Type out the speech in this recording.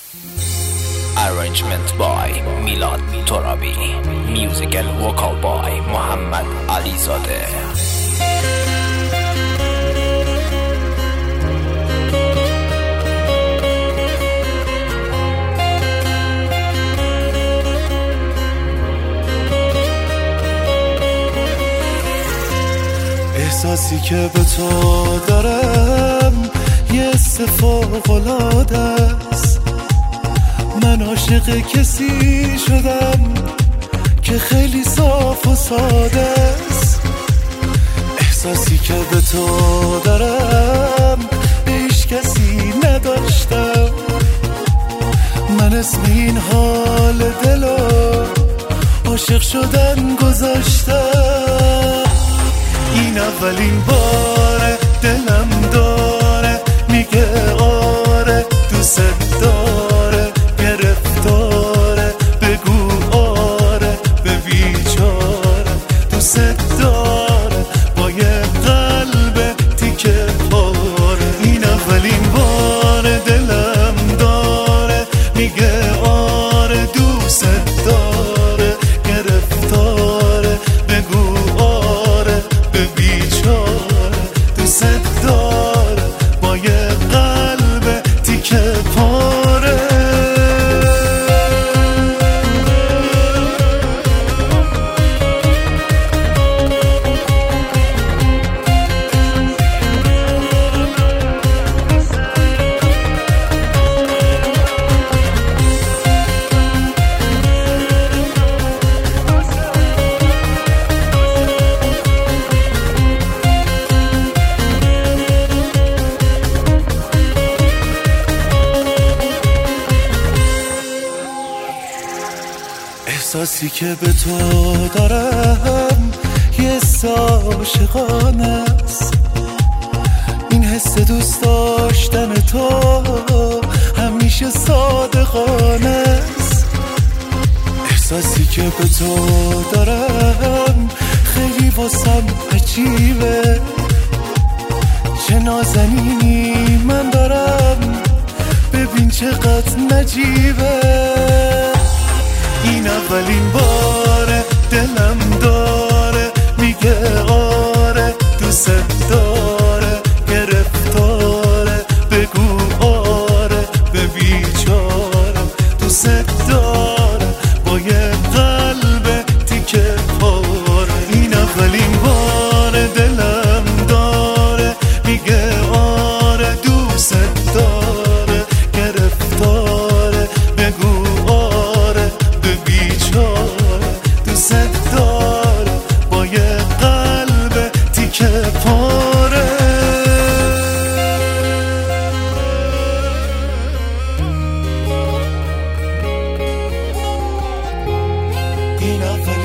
Arrangement by Milad Torabi. Music and vocal by محمد علیزاده. احساسی که به تو دارم یه فوق‌العاده است. من عاشق کسی شدم که خیلی صاف و ساده است. احساسی که به تو دارم هیچ کسی نداشتم. من اسم این حال دلو عاشق شدن گذاشتم. این اولین باره دلم داره میگه آره دوست داره، گرفتاره بگو آره به بیچاره. دوست داره با یه قلب تیکه پاره. این اولین باره دلم داره میگه آره دوست داره، گرفتاره بگو آره به بیچاره. دوست داره با یه قلب تیکه پاره. احساسی که به تو دارم یه عاشقانه است. این حس دوست داشتن تو همیشه صادقانه است. احساسی که به تو دارم خیلی واسم عجیبه. چه نازنینی من دارم، ببین چقدر نجیبه. این اولین باره دلم داره میگه آره دوست داره، گرفتاره بگو آره به بیچاره. دوست داره با یه قلب تیکه پاره. این اولین باره دلم داره میگه آره دوست داره، گرفتاره بگو آره به بیچاره. دوست داره با یه قلب تیکه پاره. این